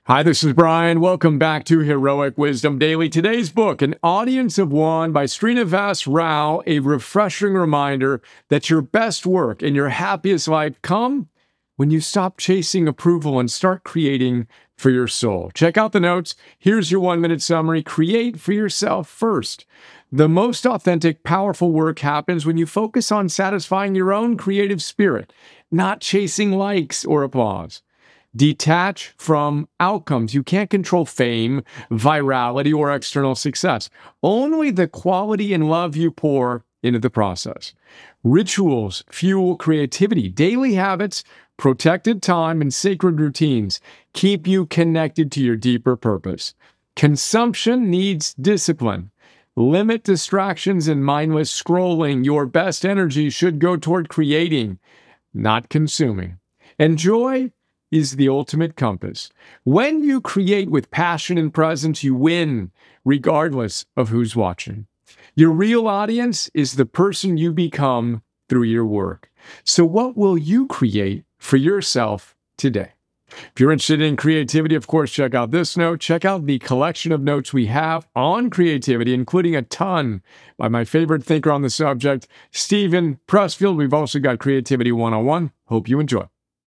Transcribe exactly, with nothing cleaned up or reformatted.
Hi, this is Brian. Welcome back to Heroic Wisdom Daily. Today's book, An Audience of One by Srinivas Rao, a refreshing reminder that your best work and your happiest life come when you stop chasing approval and start creating for your soul. Check out the notes. Here's your one-minute summary. Create for yourself first. The most authentic, powerful work happens when you focus on satisfying your own creative spirit, not chasing likes or applause. Detach from outcomes. You can't control fame, virality, or external success. Only the quality and love you pour into the process. Rituals fuel creativity. Daily habits, protected time, and sacred routines keep you connected to your deeper purpose. Consumption needs discipline. Limit distractions and mindless scrolling. Your best energy should go toward creating, not consuming. Enjoy is the ultimate compass. When you create with passion and presence, you win, regardless of who's watching. Your real audience is the person you become through your work. So what will you create for yourself today? If you're interested in creativity, of course, check out this note. Check out the collection of notes we have on creativity, including a ton by my favorite thinker on the subject, Steven Pressfield. We've also got Creativity one oh one. Hope you enjoy.